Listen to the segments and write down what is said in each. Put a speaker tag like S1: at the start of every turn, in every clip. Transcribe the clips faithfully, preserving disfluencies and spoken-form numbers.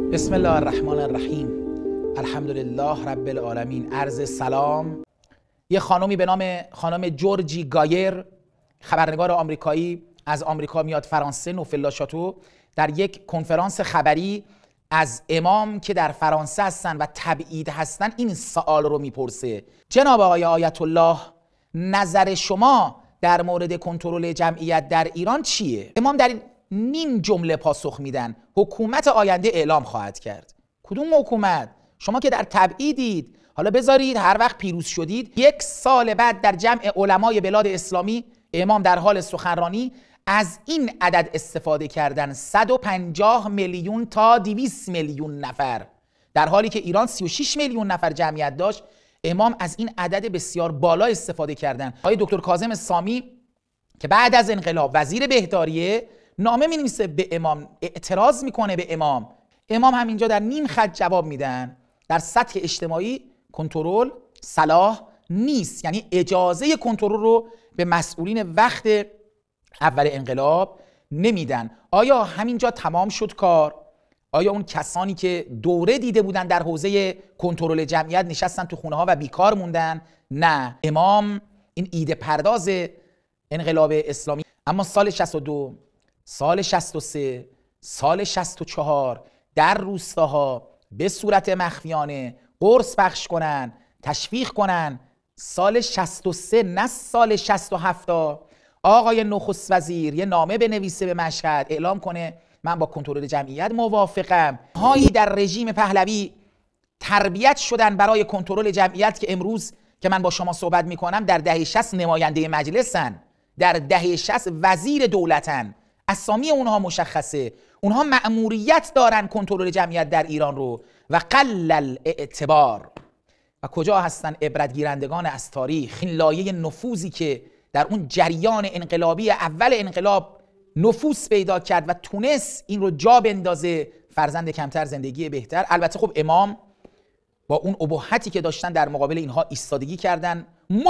S1: بسم الله الرحمن الرحیم. الحمدلله رب العالمین. عرض سلام. یه خانومی به نام خانم جورجی گایر، خبرنگار آمریکایی، از آمریکا میاد فرانسه، نوفل شاتو، در یک کنفرانس خبری از امام که در فرانسه هستن و تبعید هستن این سوال رو میپرسه: جناب آقای آیت الله، نظر شما در مورد کنترل جمعیت در ایران چیه؟ امام در این نیم جمله پاسخ میدن: حکومت آینده اعلام خواهد کرد. کدوم حکومت؟ شما که در تبعیدید، حالا بذارید هر وقت پیروز شدید. یک سال بعد در جمع علمای بلاد اسلامی امام در حال سخنرانی از این عدد استفاده کردن: صد و پنجاه میلیون تا دویست میلیون نفر، در حالی که ایران سی و شش میلیون نفر جمعیت داشت. امام از این عدد بسیار بالا استفاده کردن. آقای دکتر کاظم سامی که بعد از انقلاب وزیر بهداریه، نامه می نویسه به امام، اعتراض میکنه به امام. امام هم اینجا در نیم خط جواب میدن: در سطح اجتماعی کنترل صلاح نیست، یعنی اجازه کنترل رو به مسئولین وقت اول انقلاب نمیدن. آیا همینجا تمام شد کار؟ آیا اون کسانی که دوره دیده بودن در حوزه کنترل جمعیت نشستن تو خونه ها و بیکار موندن؟ نه، امام این ایده پرداز انقلاب اسلامی. اما سال شصت و دو، سال شصت و سه، سال شصت و چهار در روستاها به صورت مخفیانه قرص پخش کنن، تشویق کنن. سال شصت و سه نه سال شصت و هفت، آقای نخست وزیر یه نامه بنویسه به مشهد، اعلام کنه من با کنترل جمعیت موافقم. هایی در رژیم پهلوی تربیت شدن برای کنترل جمعیت که امروز که من با شما صحبت میکنم در دهه شصت نماینده مجلسن، در دهه شصت وزیر دولتن، اسامی اونها مشخصه. اونها مأموریت دارن کنترل جمعیت در ایران رو و قل الاعتبار. و کجا هستن عبرت گیرندگان از تاریخ؟ این لایه نفوذی که در اون جریان انقلابی اول انقلاب نفوذ پیدا کرد و تونست این رو جا بندازه: فرزند کمتر زندگی بهتر. البته خب امام با اون ابهتی که داشتن در مقابل اینها ایستادگی کردن،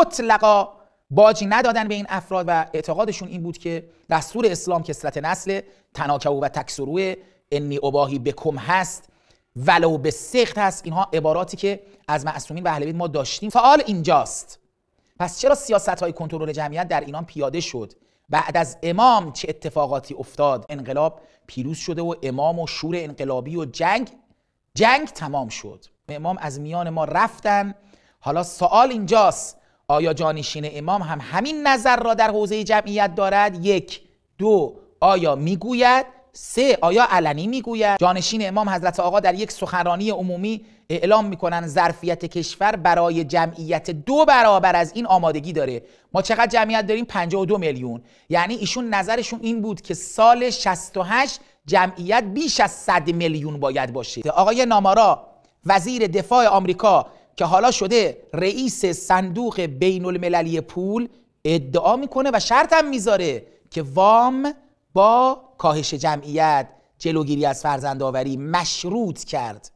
S1: مطلقا باج ندادن به این افراد و اعتقادشون این بود که دستور اسلام کثرت نسل، تناکحوا و تکثروا، انی اباهی بکم هست، ولو به سخت هست. اینها عباراتی که از معصومین و اهل بیت ما داشتیم. سوال اینجاست: پس چرا سیاست‌های کنترل جمعیت در ایران پیاده شد؟ بعد از امام چه اتفاقاتی افتاد؟ انقلاب پیروز شده و امام و شور انقلابی و جنگ جنگ تمام شد. امام از میان ما رفتن. حالا سوال اینجاست: آیا جانشین امام هم همین نظر را در حوزه جمعیت دارد؟ یک. دو، آیا میگوید؟ سه، آیا علنی میگوید؟ جانشین امام حضرت آقا در یک سخنرانی عمومی اعلام میکنن ظرفیت کشور برای جمعیت دو برابر از این آمادگی داره. ما چقدر جمعیت داریم؟ پنجاه و دو میلیون. یعنی ایشون نظرشون این بود که سال شصت و هشت جمعیت بیش از صد میلیون باید باشه. آقای نامارا وزیر دفاع آمریکا که حالا شده رئیس صندوق بین المللی پول ادعا میکنه و شرط هم میذاره که وام با کاهش جمعیت، جلوگیری از فرزندآوری مشروط کرد.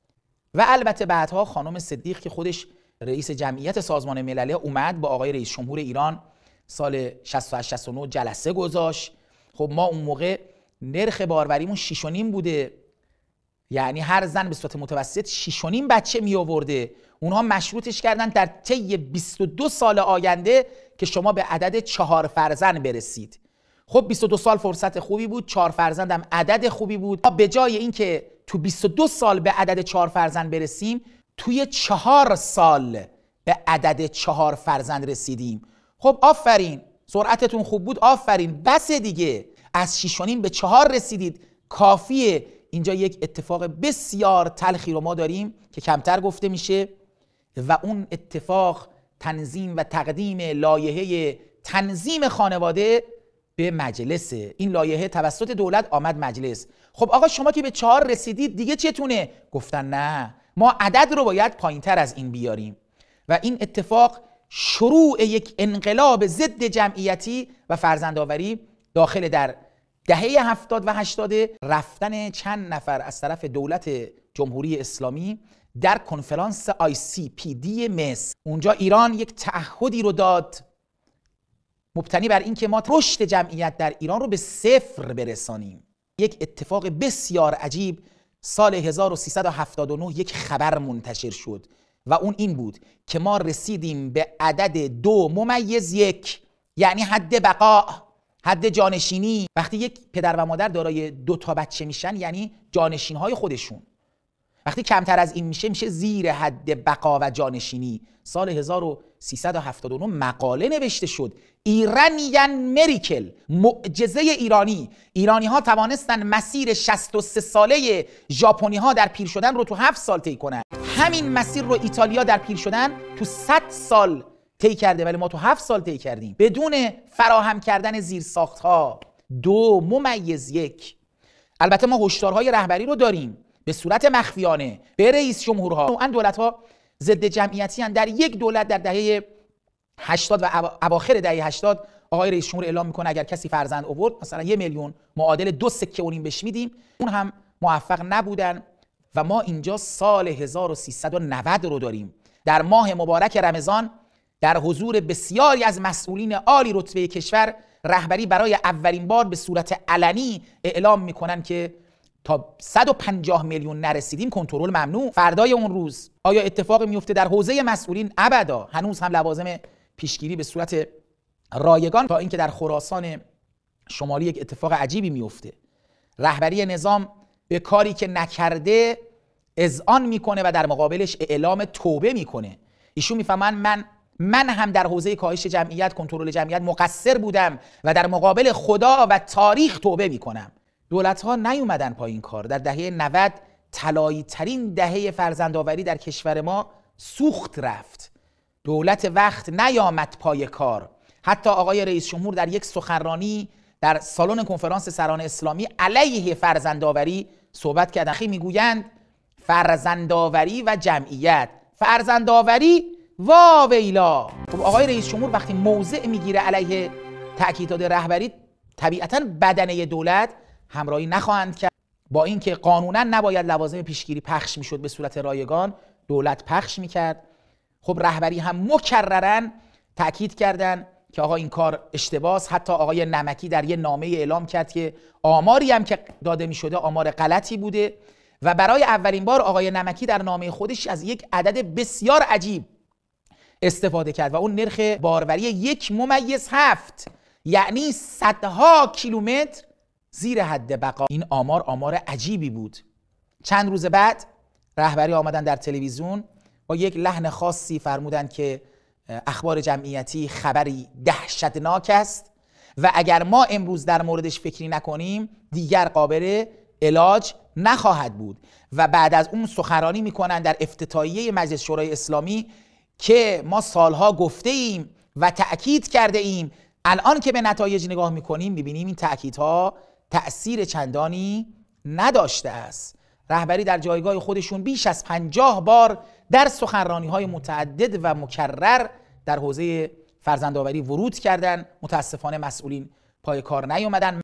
S1: و البته بعدها خانم صدیق که خودش رئیس جمعیت سازمان ملل اومد با آقای رئیس جمهور ایران سال شصت و هشت شصت و نه جلسه گذاشت. خب ما اون موقع نرخ باروریمون شش و نیم بوده، یعنی هر زن به صورت متوسط شش و نیم بچه می آورده. اونها مشروطش کردن در طی بیست و دو سال آینده که شما به عدد چهار فرزند برسید. خب بیست و دو سال فرصت خوبی بود، چهار فرزند هم عدد خوبی بود. ما به جای اینکه تو بیست و دو سال به عدد چهار فرزند برسیم، توی چهار سال به عدد چهار فرزند رسیدیم. خب آفرین، سرعتتون خوب بود، آفرین، بس دیگه. از شش و نیم به چهار رسیدید، کافیه. اینجا یک اتفاق بسیار تلخی رو ما داریم که کمتر گفته میشه و اون اتفاق تنظیم و تقدیم لایحه تنظیم خانواده به مجلس. این لایحه توسط دولت آمد مجلس. خب آقا شما که به چهار رسیدید دیگه چتونه؟ گفتن نه، ما عدد رو باید پایین تر از این بیاریم. و این اتفاق شروع یک انقلاب ضد جمعیتی و فرزندآوری داخل در دهه هفتاد و هشتاد. رفتن چند نفر از طرف دولت جمهوری اسلامی در کنفرانس آی سی پی دی مصر، اونجا ایران یک تعهدی رو داد مبتنی بر اینکه ما رشد جمعیت در ایران رو به صفر برسانیم. یک اتفاق بسیار عجیب سال هزار و سیصد و هفتاد و نه یک خبر منتشر شد و اون این بود که ما رسیدیم به عدد دو ممیز یک، یعنی حد بقا، حد جانشینی. وقتی یک پدر و مادر دارای دو تا بچه میشن یعنی جانشین های خودشون. وقتی کمتر از این میشه میشه زیر حد بقا و جانشینی. سال هزار و سیصد و هفتاد و نه مقاله نوشته شد، ایرانیان میریکل، معجزه ایرانی. ایرانی ها توانستن مسیر شصت و سه ساله ژاپنی ها در پیر شدن رو تو هفت سال طی کنن. همین مسیر رو ایتالیا در پیر شدن تو صد سال طی کرده، ولی ما تو هفت سال طی کردیم بدون فراهم کردن زیرساخت ها. دو ممیز یک. البته ما هشدارهای رهبری رو داریم به صورت مخفیانه به رئیس جمهورها. نوعا دولت‌ها ضد جمعیتی هستند. در یک دولت در دهه هشتاد و اواخر دهه هشتاد آقای رئیس جمهور اعلام میکنه اگر کسی فرزند آورد مثلا یک میلیون معادل دو سکه و نیم بهش میدیم. اون هم موفق نبودن و ما اینجا سال هزار و سیصد و نود رو داریم. در ماه مبارک رمضان در حضور بسیاری از مسئولین عالی رتبه کشور، رهبری برای اولین بار به صورت علنی اعلام میکنن که تا صد و پنجاه میلیون نرسیدیم کنترل ممنوع. فردای اون روز آیا اتفاقی میفته در حوزه مسئولین؟ ابدا. هنوز هم لوازم پیشگیری به صورت رایگان، تا اینکه در خراسان شمالی یک اتفاق عجیبی میفته. رهبری نظام به کاری که نکرده اذعان میکنه و در مقابلش اعلام توبه میکنه. ایشون میفهمن من من هم در حوزه کاهش جمعیت، کنترل جمعیت مقصر بودم و در مقابل خدا و تاریخ توبه میکنم. دولت ها نیومدن پایین کار. در دهه نود طلایی ترین دهه فرزندآوری در کشور ما سوخت رفت. دولت وقت نیامد پای کار. حتی آقای رئیس جمهور در یک سخنرانی در سالن کنفرانس سران اسلامی علیه فرزندآوری صحبت کردند. خیلی میگویند فرزندآوری و جمعیت، فرزندآوری وا ویلا. خب آقای رئیس جمهور وقتی موضع میگیره علیه تأکیدات رهبری، طبیعتاً بدنه دولت همراهی نخواهند کرد. با اینکه قانونا نباید لوازم پیشگیری پخش میشد به صورت رایگان، دولت پخش میکرد. خب رهبری هم مکررن تأکید کردن که آقا این کار اشتباهه. حتی آقای نمکی در یه نامه اعلام کرد که آماری هم که داده میشده آمار غلطی بوده و برای اولین بار آقای نمکی در نامه خودش از یک عدد بسیار عجیب استفاده کرد و اون نرخ باروری یک ممیز هفت، یعنی صدها کیلومتر زیر حد بقا. این آمار آمار عجیبی بود. چند روز بعد رهبری آمدن در تلویزیون با یک لحن خاصی فرمودن که اخبار جمعیتی خبری دهشتناک است و اگر ما امروز در موردش فکری نکنیم دیگر قابل علاج نخواهد بود. و بعد از اون سخنرانی میکنن در افتتاحیه مجلس شورای اسلامی که ما سالها گفته ایم و تأکید کرده ایم، الان که به نتایج نگاه میکنیم میبینیم این تأکیدها تأثیر چندانی نداشته است. رهبری در جایگاه خودشون بیش از پنجاه بار در سخنرانی‌های متعدد و مکرر در حوزه فرزندآوری ورود کردن. متاسفانه مسئولین پای کار نیومدن.